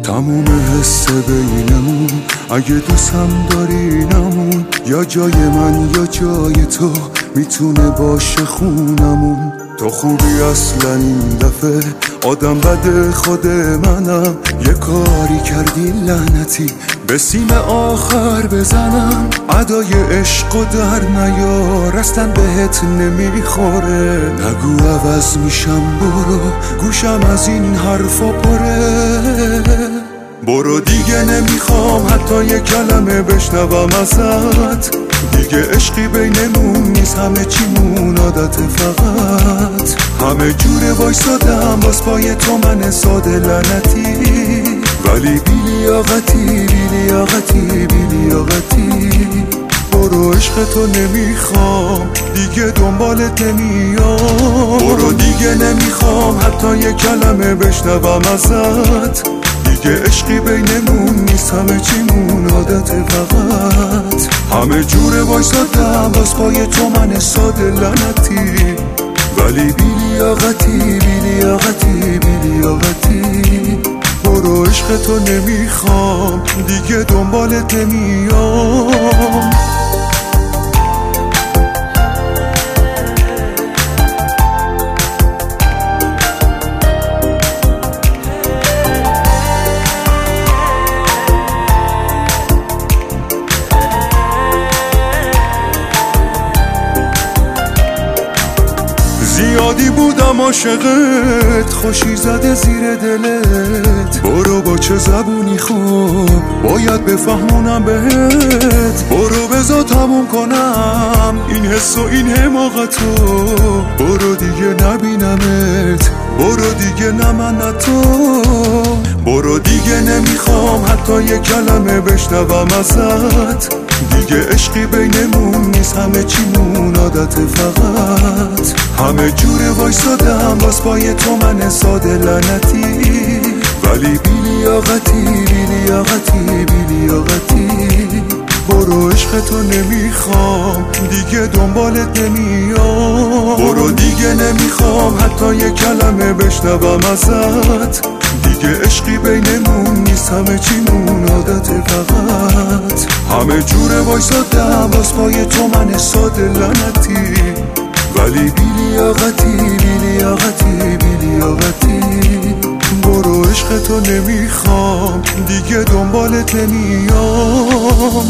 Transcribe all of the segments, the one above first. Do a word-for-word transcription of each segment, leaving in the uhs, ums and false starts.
تموم حس بینمون اگه دوستم داری نمون، یا جای من یا جای تو میتونه باشه خونمون. تو خوبی اصلا این دفعه آدم بده خود منم، یه کاری کردی لعنتی به سیم آخر بزنم. ادای عشق و در نیار اصلا بهت نمیخوره، نگو عوض میشم برو گوشم از این حرفا پره. برو دیگه نمیخوام حتی یه کلمه بشنوم ازت، دیگه عشقی بینمون نیست، همه چیمون عادت فقط. همه جوره وایسادم باز پای تو من ساده لعنتی، ولی بیلیاقتی بیلیاقتی بیلیاقتی. برو عشق تو نمیخوام دیگه دنبالت نمیام، برو دیگه نمیخوام حتی یه کلمه بشنوم ازت، دیگه عشقی بینمون نیست، همه چیمون عادت فقط. همه جوره وایسادم باز پای تو من ساده لعنتی، ولی بیلیاقتی بیلیاقتی بیلیاقتی. برو عشق تو نمیخوام دیگه دنبالت نمیام. زیادی بودم عاشقت، خوشی زده زیر دلت. برو با چه زبونی خوب باید بفهمونم بهت، برو بذار تموم کنم این حس و این حماقتو. برو دیگه نبینمت، برو دیگه نه من نه تو. برو دیگه نمیخوام حتی یه کلمه بشنوم ازت، دیگه عشقی بینمون نیست، همه چیمون عادت فقط. همه جوره وایسادم باز پای تو من ساده لعنتی، ولی بیلیاقتی بیلیاقتی بیلیاقتی. برو عشق تو نمیخوام دیگه دنبالت نمیام، برو دیگه نمیخوام حتی یه کلمه بشنوم ازت، دیگه عشقی بینمون نیست، همه چیمون عادت فقط. همه جوره وایسادم باز پای تو من ساده لعنتی، ولی بیلیاقتی بیلیاقتی بیلیاقتی. برو عشق تو نمیخوام دیگه دنبالت نمیام،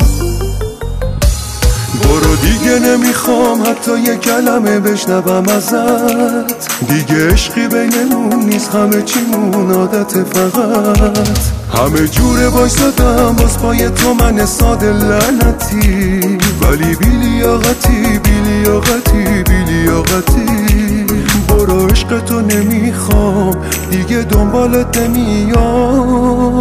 برو دیگه نمیخوام حتی یه کلمه بشنوم ازت، دیگه عشقی بینمون نیست، همه چیمون عادت فقط. همه جوره وایسادم باز پای تو من ساده لعنتی، ولی بیلیاقتی بیلیاقتی بیلیاقتی. برو عشق تو نمیخوام دیگه دنبالت نمیام.